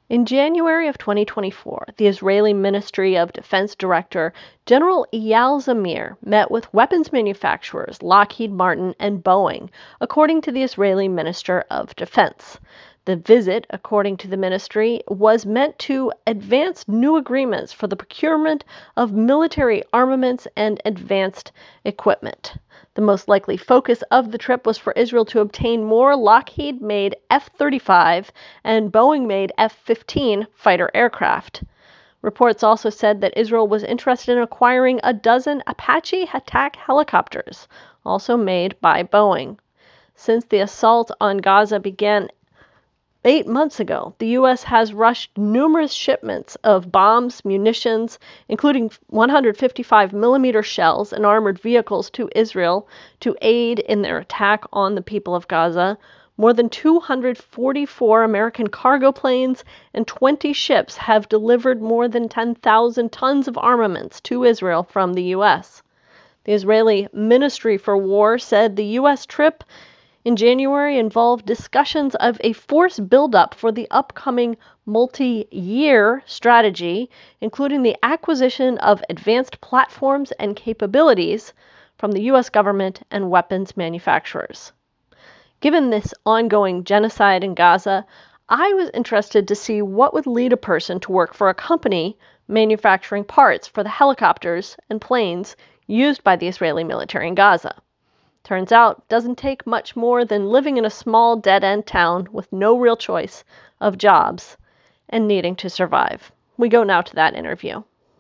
In January of 2024, the Israeli Ministry of Defense Director General Eyal Zamir met with weapons manufacturers Lockheed Martin and Boeing, according to the Israeli Minister of Defense. The visit, according to the ministry, was meant to advance new agreements for the procurement of military armaments and advanced equipment. The most likely focus of the trip was for Israel to obtain more Lockheed-made F-35 and Boeing-made F-15 fighter aircraft. Reports also said that Israel was interested in acquiring a dozen Apache attack helicopters, also made by Boeing. Since the assault on Gaza began 8 months ago, the U.S. has rushed numerous shipments of bombs, munitions, including 155mm shells and armored vehicles to Israel to aid in their attack on the people of Gaza. More than 244 American cargo planes and 20 ships have delivered more than 10,000 tons of armaments to Israel from the U.S. The Israeli Ministry for War said the U.S. trip in January involved discussions of a force buildup for the upcoming multi-year strategy, including the acquisition of advanced platforms and capabilities from the U.S. government and weapons manufacturers. Given this ongoing genocide in Gaza, I was interested to see what would lead a person to work for a company manufacturing parts for the helicopters and planes used by the Israeli military in Gaza. Turns out, it doesn't take much more than living in a small dead-end town with no real choice of jobs and needing to survive. We go now to that interview.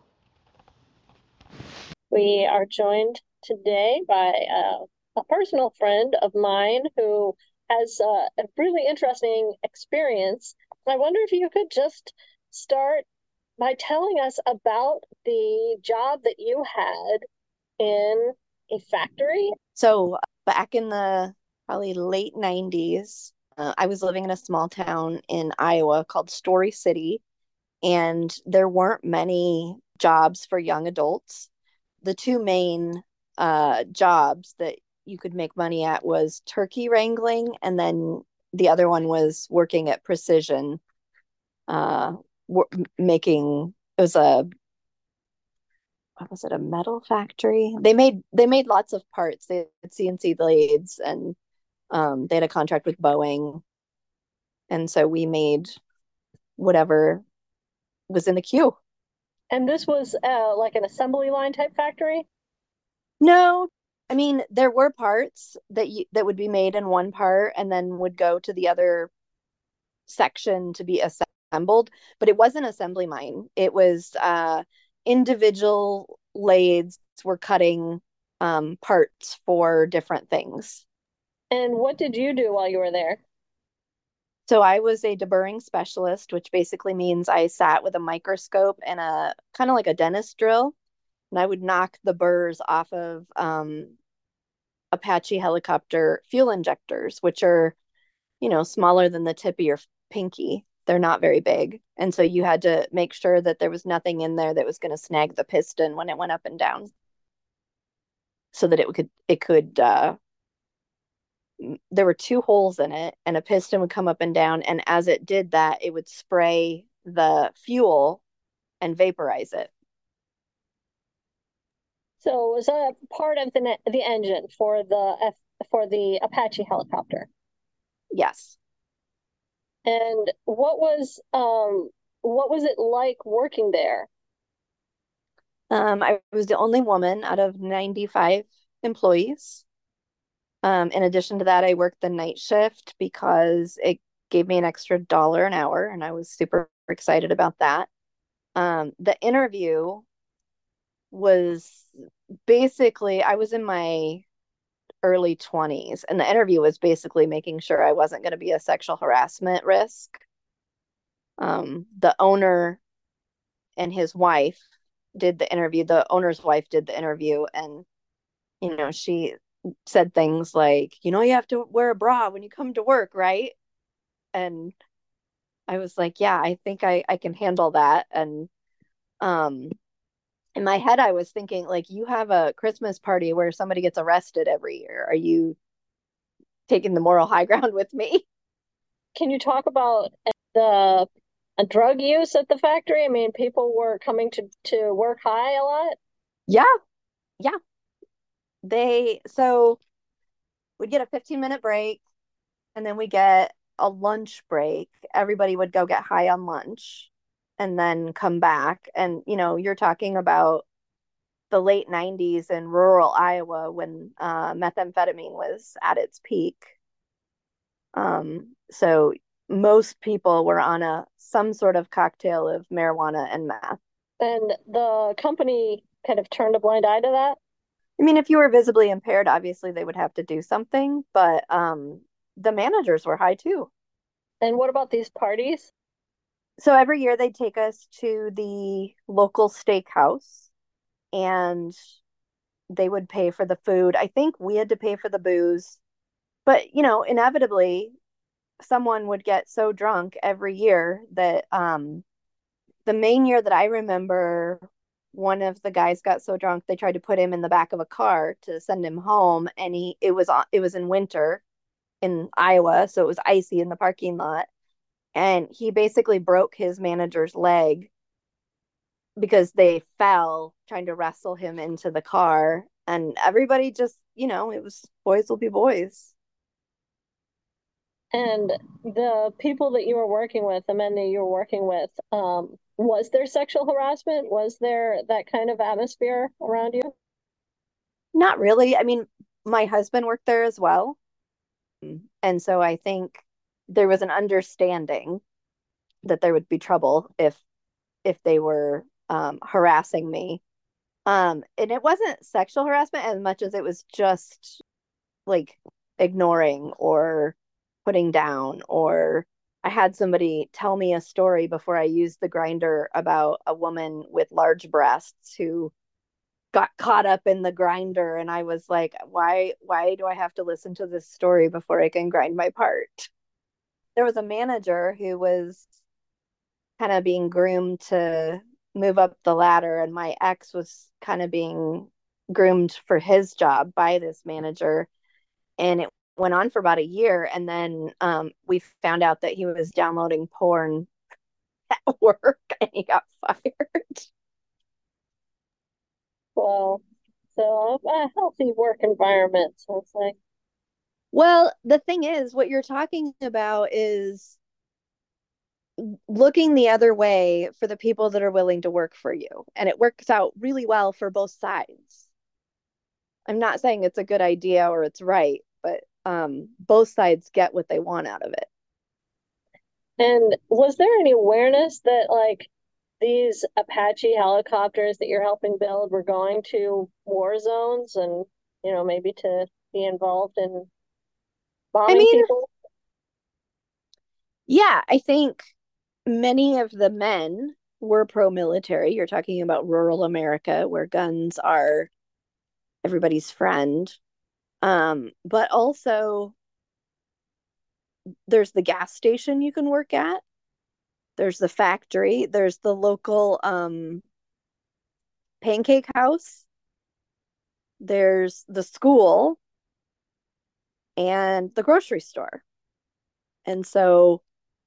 We are joined today by a personal friend of mine who has a really interesting experience. I wonder if you could just start by telling us about the job that you had in a factory. So back in the probably late 90s, I was living in a small town in Iowa called Story City, and there weren't many jobs for young adults. The two main jobs that you could make money at was turkey wrangling, and then the other one was working at Precision, making it was a what was it, a metal factory? They made lots of parts. They had CNC lathes, and they had a contract with Boeing, and so we made whatever was in the queue. And this was like an assembly line type factory? No, I mean there were parts that would be made in one part and then would go to the other section to be assembled, but it wasn't assembly line. It was individual lathes were cutting parts for different things. And what did you do while you were there? So I was a deburring specialist, which basically means I sat with a microscope and a kind of like a dentist drill, and I would knock the burrs off of Apache helicopter fuel injectors, which are, smaller than the tip of your pinky. They're not very big. And so you had to make sure that there was nothing in there that was going to snag the piston when it went up and down so that it could there were two holes in it and a piston would come up and down, and as it did that it would spray the fuel and vaporize it. So it was a part of the engine for the Apache helicopter. Yes. And what was it like working there? I was the only woman out of 95 employees. In addition to that, I worked the night shift because it gave me an extra dollar an hour, and I was super excited about that. The interview was basically, I was in my early 20s, and the interview was basically making sure I wasn't going to be a sexual harassment risk. The owner and his wife did the interview. The owner's wife did the interview, and she said things like, you have to wear a bra when you come to work, right? And I was like, yeah, I think I can handle that. And um, in my head, I was thinking, like, you have a Christmas party where somebody gets arrested every year. Are you taking the moral high ground with me? Can you talk about the A drug use at the factory? I mean, people were coming to work high a lot. Yeah, yeah. So we'd get a 15-minute break and then we get a lunch break. Everybody would go get high on lunch and then come back. And, you're talking about the late 90s in rural Iowa when methamphetamine was at its peak. So most people were on some sort of cocktail of marijuana and meth. And the company kind of turned a blind eye to that. I mean, if you were visibly impaired, obviously they would have to do something, but the managers were high too. And what about these parties? So every year they'd take us to the local steakhouse and they would pay for the food. I think we had to pay for the booze, but inevitably someone would get so drunk every year that the main year that I remember, one of the guys got so drunk they tried to put him in the back of a car to send him home, and it was in winter in Iowa, so it was icy in the parking lot, and he basically broke his manager's leg because they fell trying to wrestle him into the car, and everybody just, it was boys will be boys. And the people that you were working with, the men that you were working with, was there sexual harassment? Was there that kind of atmosphere around you? Not really. I mean, my husband worked there as well. And so I think there was an understanding that there would be trouble if they were harassing me. And it wasn't sexual harassment as much as it was just like ignoring or putting down. Or I had somebody tell me a story before I used the grinder about a woman with large breasts who got caught up in the grinder, and I was like, why do I have to listen to this story before I can grind my part? There was a manager who was kind of being groomed to move up the ladder, and my ex was kind of being groomed for his job by this manager, and it went on for about a year, and then we found out that he was downloading porn at work and he got fired. Well, so a healthy work environment. So it's like, Well, the thing is, what you're talking about is looking the other way for the people that are willing to work for you. And it works out really well for both sides. I'm not saying it's a good idea or it's right, but both sides get what they want out of it. and was there any awareness that like these Apache helicopters that you're helping build were going to war zones and, maybe to be involved in I bombing mean, people? yeah, I think many of the men were pro-military. You're talking about rural America where guns are everybody's friend. But also there's the gas station you can work at. There's the factory. There's the local pancake house. There's the school and the grocery store. And so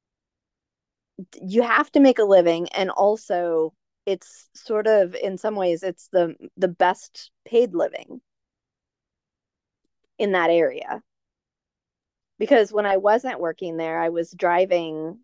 you have to make a living. And also, it's sort of, in some ways, it's the best paid living in that area. Because when I wasn't working there, I was driving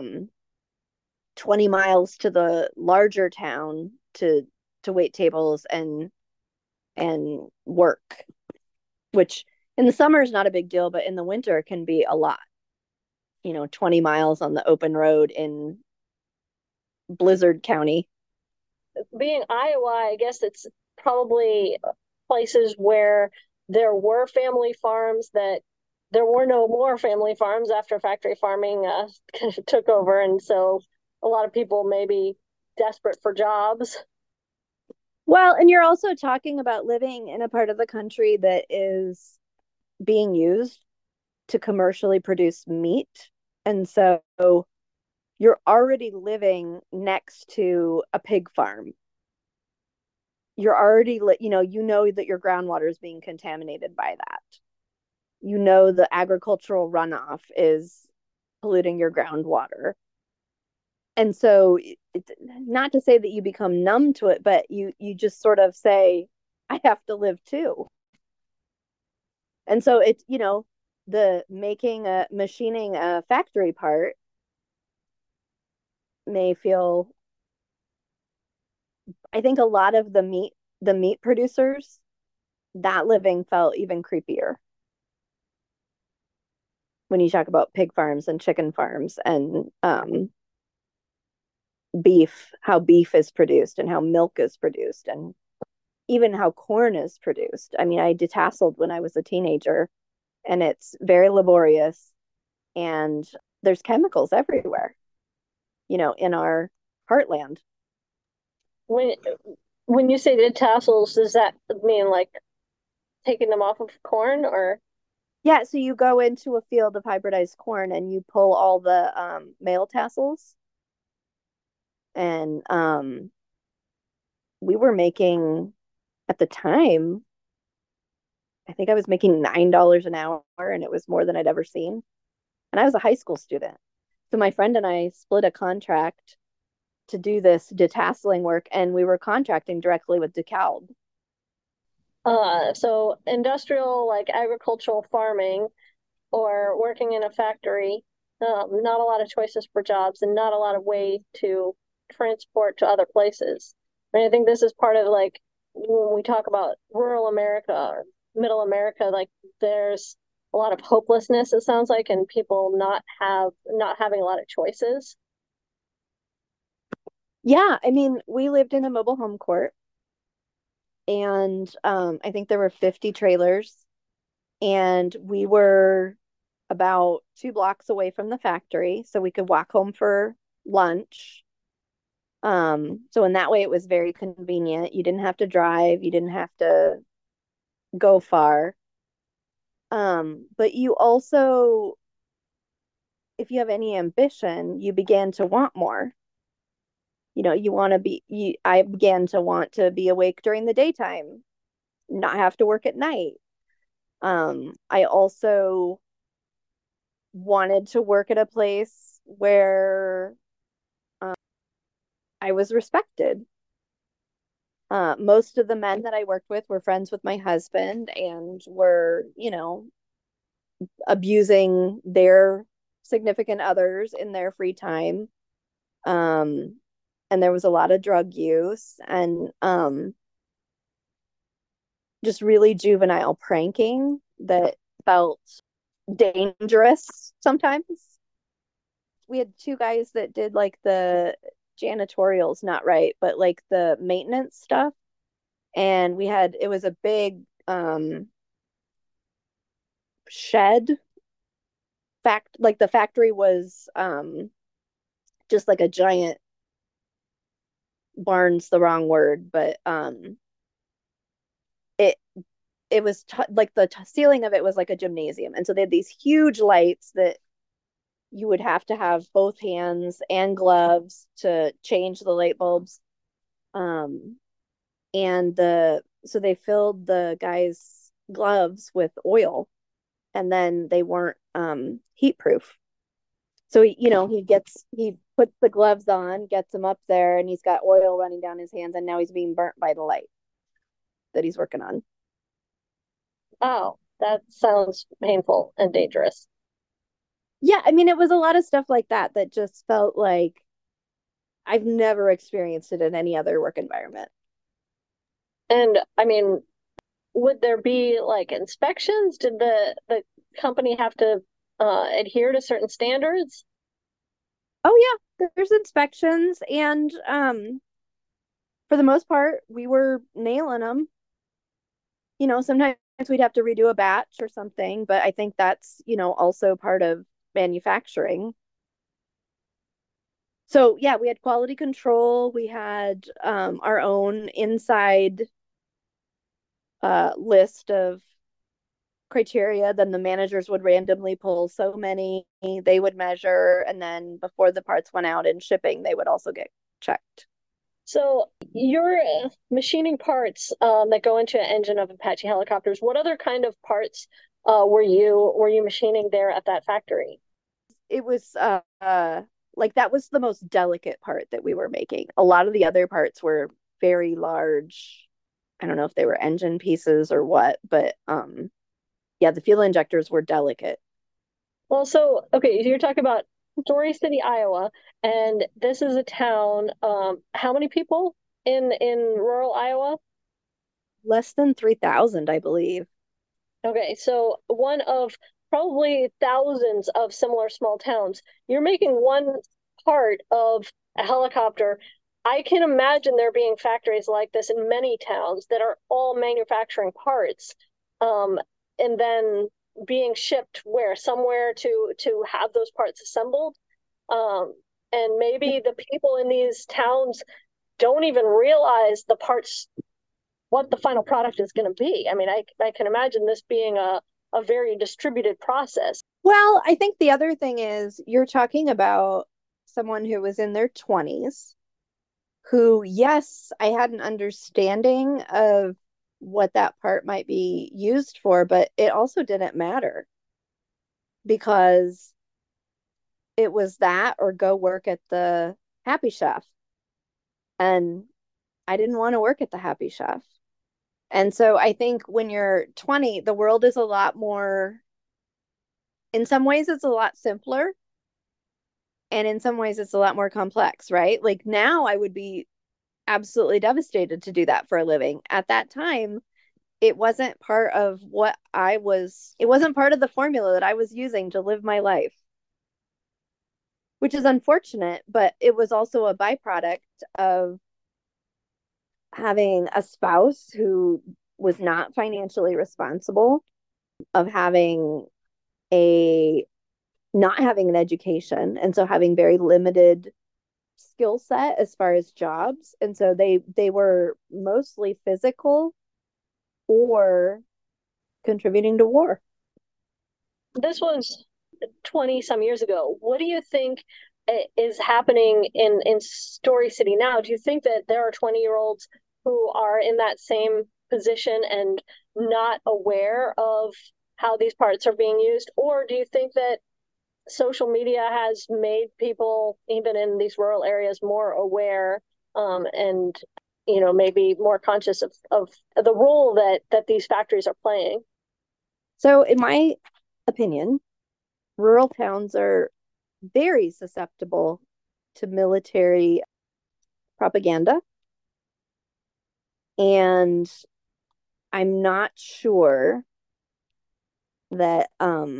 20 miles to the larger town to wait tables and work, which in the summer is not a big deal, but in the winter can be a lot. 20 miles on the open road in Blizzard County. Being Iowa, I guess it's probably places where there were family farms that there were no more family farms after factory farming took over. And so a lot of people may be desperate for jobs. Well, and you're also talking about living in a part of the country that is being used to commercially produce meat. And so you're already living next to a pig farm. You're already, that your groundwater is being contaminated by that. The agricultural runoff is polluting your groundwater. And so it's not to say that you become numb to it, but you just sort of say, I have to live too. And so it's, the machining a factory part may feel, I think a lot of the meat producers, that living felt even creepier when you talk about pig farms and chicken farms and beef, how beef is produced and how milk is produced and even how corn is produced. I mean, I detasseled when I was a teenager, and it's very laborious, and there's chemicals everywhere, in our heartland. When when you say the tassels, does that mean like taking them off of corn or? Yeah, so you go into a field of hybridized corn and you pull all the male tassels, and we were making at the time, I think I was making $9 an hour, and it was more than I'd ever seen. And I was a high school student. So my friend and I split a contract to do this detasseling work, and we were contracting directly with DeKalb. So industrial, like agricultural farming or working in a factory, not a lot of choices for jobs and not a lot of way to transport to other places. I mean, I think this is part of like when we talk about rural America or middle America, like there's a lot of hopelessness, it sounds like, and people not having a lot of choices. Yeah, I mean, we lived in a mobile home court, and I think there were 50 trailers, and we were about 2 blocks away from the factory, so we could walk home for lunch. So in that way, it was very convenient. You didn't have to drive, you didn't have to go far. But you also, if you have any ambition, you begin to want more. You want to I began to want to be awake during the daytime, not have to work at night. I also wanted to work at a place where I was respected. Most of the men that I worked with were friends with my husband and were, abusing their significant others in their free time. Um, and there was a lot of drug use and just really juvenile pranking that felt dangerous sometimes. We had two guys that did like the janitorials, not right, but like the maintenance stuff. And it was a big shed like the factory was just like a giant barn's the wrong word, but it it was like the ceiling of it was like a gymnasium, and so they had these huge lights that you would have to have both hands and gloves to change the light bulbs. um and so they filled the guy's gloves with oil, and then they weren't heat proof. So he puts the gloves on, gets them up there, and he's got oil running down his hands, and now he's being burnt by the light that he's working on. Oh, that sounds painful and dangerous. Yeah, I mean, it was a lot of stuff like that that just felt like I've never experienced it in any other work environment. And I mean, would there be like inspections? Did the company have to adhere to certain standards? Oh yeah, there's inspections, and for the most part, we were nailing them. Sometimes we'd have to redo a batch or something, but I think that's, also part of manufacturing. So yeah, we had quality control. We had our own inside list of criteria. Then the managers would randomly pull so many, they would measure, and then before the parts went out in shipping, they would also get checked. So you're machining parts that go into an engine of Apache helicopters. What other kind of parts were you machining there at that factory? It was like that was the most delicate part that we were making. A lot of the other parts were very large. I don't know if they were engine pieces or what, but yeah, the fuel injectors were delicate. Well, so okay, so you're talking about Story City, Iowa, and this is a town. How many people in rural Iowa? Less than 3,000, I believe. Okay, so one of probably thousands of similar small towns. You're making one part of a helicopter. I can imagine there being factories like this in many towns that are all manufacturing parts, um, and then being shipped where somewhere to have those parts assembled. Um, and maybe the people in these towns don't even realize the parts what the final product is going to be. I mean, I can imagine this being a very distributed process. Well, I think the other thing is you're talking about someone who was in their 20s, who, yes, I had an understanding of what that part might be used for, but it also didn't matter because it was that or go work at the Happy Chef. And I didn't want to work at the Happy Chef. And so I think when you're 20, the world is a lot more, in some ways, it's a lot simpler. And in some ways, it's a lot more complex, right? Like now, I would be absolutely devastated to do that for a living. At that time, it wasn't part of it wasn't part of the formula that I was using to live my life, which is unfortunate, but it was also a byproduct of having a spouse who was not financially responsible, of having a not having an education, and so having very limited skill set as far as jobs. And so they were mostly physical or contributing to war. This was 20 some years ago. What do you think is happening in Story City now? Do you think that there are 20-year-olds who are in that same position and not aware of how these parts are being used? Or do you think that social media has made people, even in these rural areas, more aware, and maybe more conscious of the role that these factories are playing? So in my opinion, rural towns are very susceptible to military propaganda. And I'm not sure that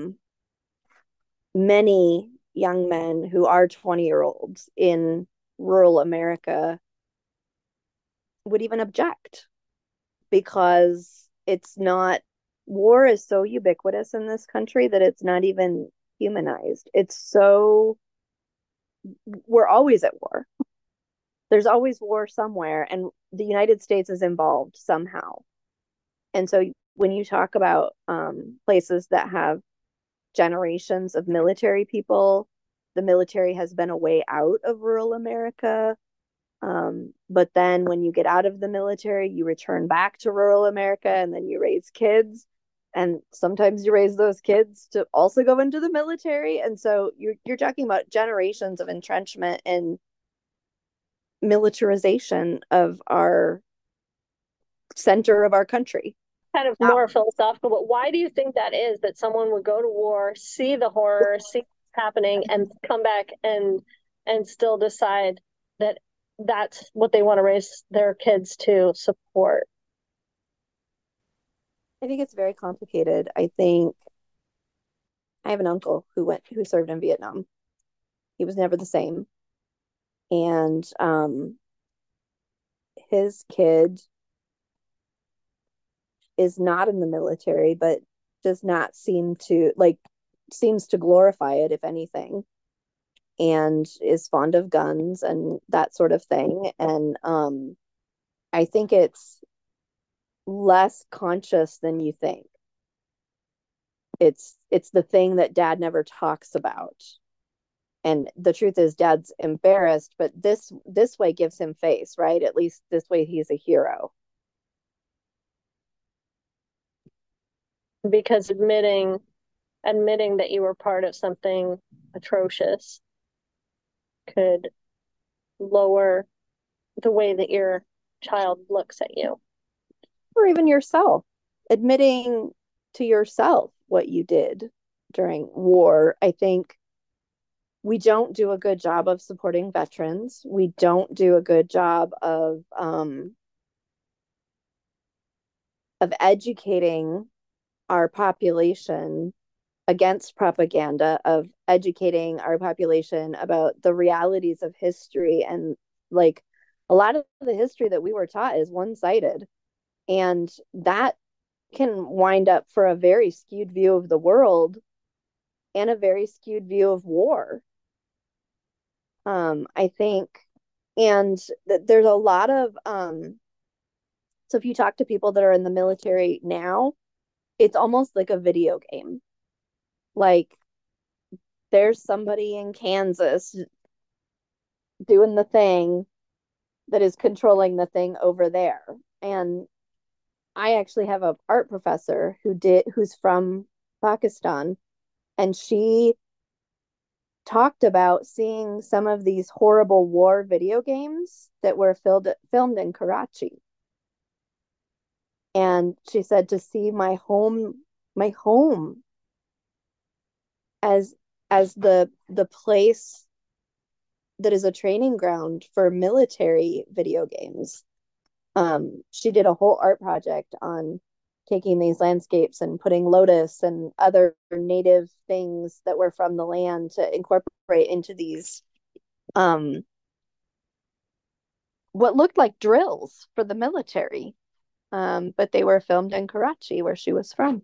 many young men who are 20-year-olds in rural America would even object because it's not, war is so ubiquitous in this country that it's not even humanized. It's so, we're always at war. There's always war somewhere, and the United States is involved somehow. And so when you talk about places that have generations of military people, the military has been a way out of rural America. But then when you get out of the military, you return back to rural America and then you raise kids. And sometimes you raise those kids to also go into the military. And so you're talking about generations of entrenchment and militarization of our center of our country. Kind of more philosophical, but why do you think that is, that someone would go to war, see the horror, see what's happening, and come back and still decide that that's what they want to raise their kids to support? I think it's very complicated. I think I have an uncle who served in Vietnam. He was never the same. And his kid is not in the military, but does not seems to glorify it, if anything, and is fond of guns and that sort of thing. And I think it's less conscious than you think. It's the thing that dad never talks about. And the truth is dad's embarrassed, but this way gives him face, right? At least this way he's a hero. Because admitting that you were part of something atrocious. could lower the way that your child looks at you. Or even yourself, admitting to yourself what you did during war. I think we don't do a good job of supporting veterans. We don't do a good job of educating our population against propaganda, of educating our population about the realities of history. And like a lot of the history that we were taught is one-sided, and that can wind up for a very skewed view of the world and a very skewed view of war. I think, and there's a lot of so if you talk to people that are in the military now, it's almost like a video game. Like there's somebody in Kansas doing the thing that is controlling the thing over there. And I actually have a art professor who's from Pakistan, and she talked about seeing some of these horrible war video games that were filmed in Karachi. And she said to see my home as the place that is a training ground for military video games. She did a whole art project on taking these landscapes and putting lotus and other native things that were from the land to incorporate into these um, what looked like drills for the military. But they were filmed in Karachi, where she was from.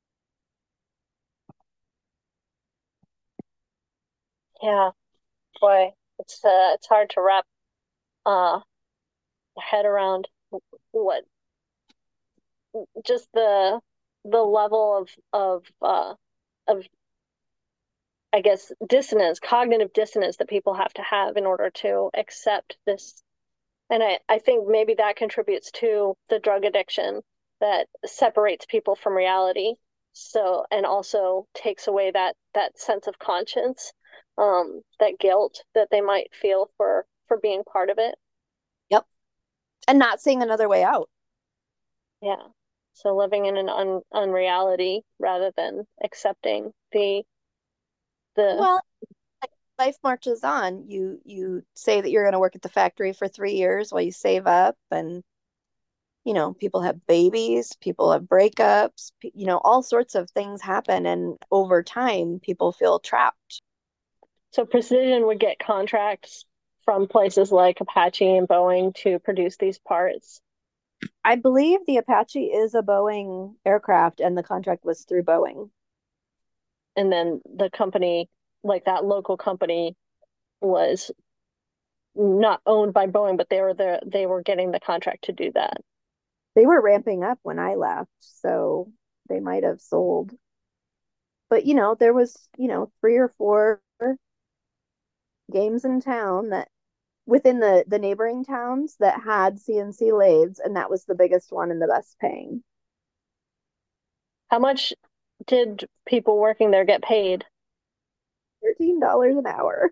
Yeah, boy, it's hard to wrap uh head around what just the level of I guess dissonance, cognitive dissonance that people have to have in order to accept this. And I think maybe that contributes to the drug addiction that separates people from reality. So, and also takes away that sense of conscience, that guilt that they might feel for being part of it. Yep. And not seeing another way out. Yeah. So living in an unreality rather than accepting the Well, life marches on. You say that you're going to work at the factory for 3 years while you save up, and people have babies, people have breakups, all sorts of things happen, and over time, people feel trapped. So Precision would get contracts from places like Apache and Boeing to produce these parts. I believe the Apache is a Boeing aircraft, and the contract was through Boeing. And then the company, like that local company, was not owned by Boeing, but they were getting the contract to do that. They were ramping up when I left, so they might have sold. But there was, 3 or 4 games in town that within the neighboring towns that had CNC lathes, and that was the biggest one and the best paying. How much did people working there get paid? $13 an hour.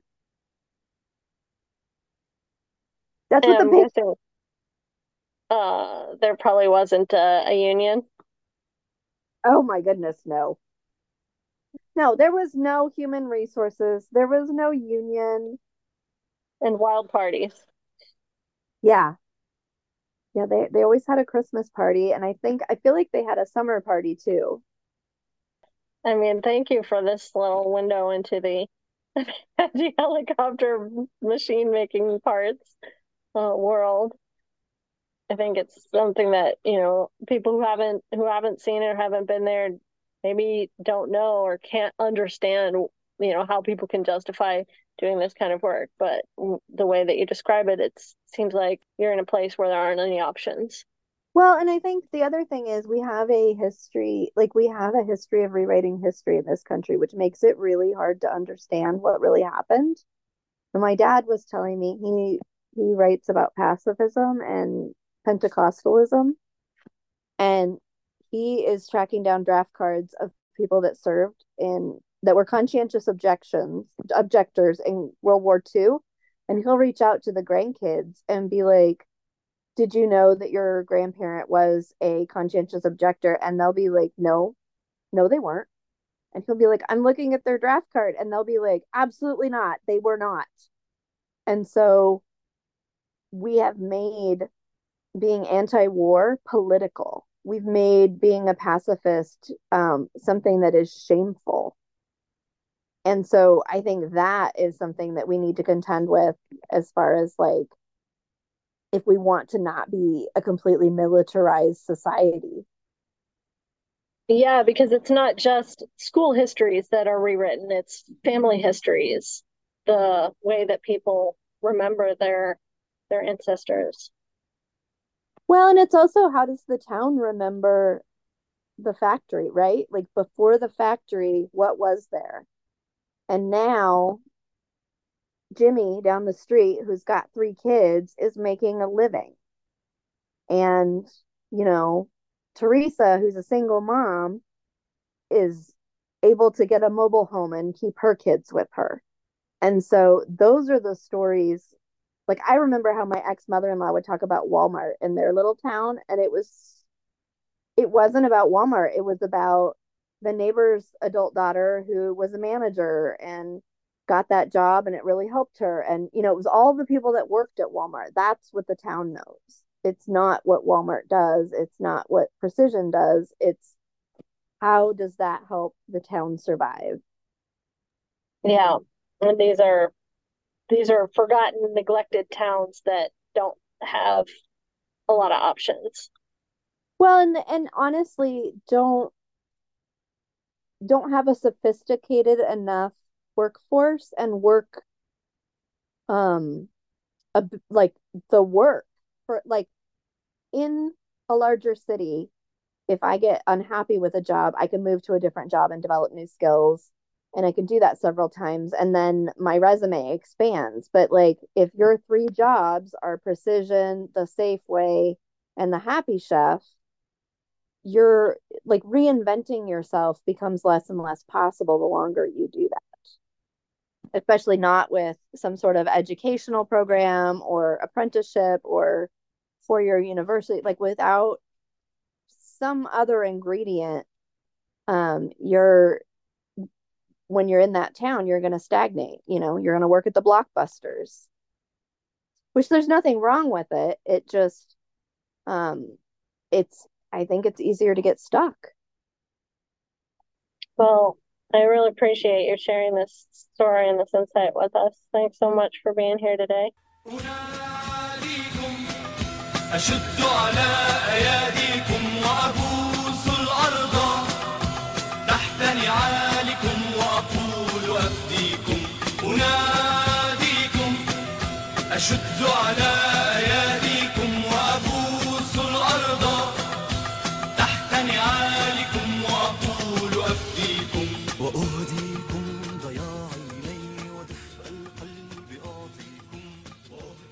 That's And what the I'm pay. guessing there probably wasn't a union Oh my goodness, no. No, there was no human resources. There was no union. and wild parties. Yeah. Yeah, they always had a Christmas party, and I feel like they had a summer party too. I mean, thank you for this little window into the helicopter machine making parts world. I think it's something that, people who haven't seen it or haven't been there maybe don't know or can't understand, how people can justify doing this kind of work. But the way that you describe it, it seems like you're in a place where there aren't any options. Well, and I think the other thing is we have a history of rewriting history in this country, which makes it really hard to understand what really happened. And my dad was telling me he writes about pacifism and Pentecostalism, and he is tracking down draft cards of people that were conscientious objectors in World War II, And he'll reach out to the grandkids and be like, did you know that your grandparent was a conscientious objector? And they'll be like, no, no, they weren't. And he'll be like, I'm looking at their draft card. And they'll be like, absolutely not. They were not. And so we have made being anti-war political. We've made being a pacifist something that is shameful. And so I think that is something that we need to contend with as far as like if we want to not be a completely militarized society. Yeah, because it's not just school histories that are rewritten, it's family histories, the way that people remember their ancestors. Well, and it's also how does the town remember the factory, right? Like before the factory, what was there? And now Jimmy down the street, who's got 3 kids, is making a living. And, you know, Teresa, who's a single mom, is able to get a mobile home and keep her kids with her. And so those are the stories. Like I remember how my ex-mother-in-law would talk about Walmart in their little town, and it wasn't about Walmart. It was about the neighbor's adult daughter who was a manager and got that job and it really helped her. And, you know, it was all the people that worked at Walmart. That's what the town knows. It's not what Walmart does. It's not what Precision does. It's how does that help the town survive? Yeah. And these are forgotten, neglected towns that don't have a lot of options. Well, and honestly, don't have a sophisticated enough workforce and work um like the work for like in a larger city. If I get unhappy with a job, I can move to a different job and develop new skills. And I can do that several times. And then my resume expands. But like if your 3 jobs are Precision, the Safeway, and the Happy Chef, you're like reinventing yourself becomes less and less possible the longer you do that, especially not with some sort of educational program or apprenticeship or 4-year university, like without some other ingredient, you're when you're in that town, you're going to stagnate. You know, you're going to work at the Blockbusters, which there's nothing wrong with it. It just, um, it's, I think it's easier to get stuck. Well, I really appreciate you sharing this story and this insight with us. Thanks so much for being here today. أشد على أياديكم وأبوس الأرض تحت نعالكم وأقول أفديكم أناديكم أشد على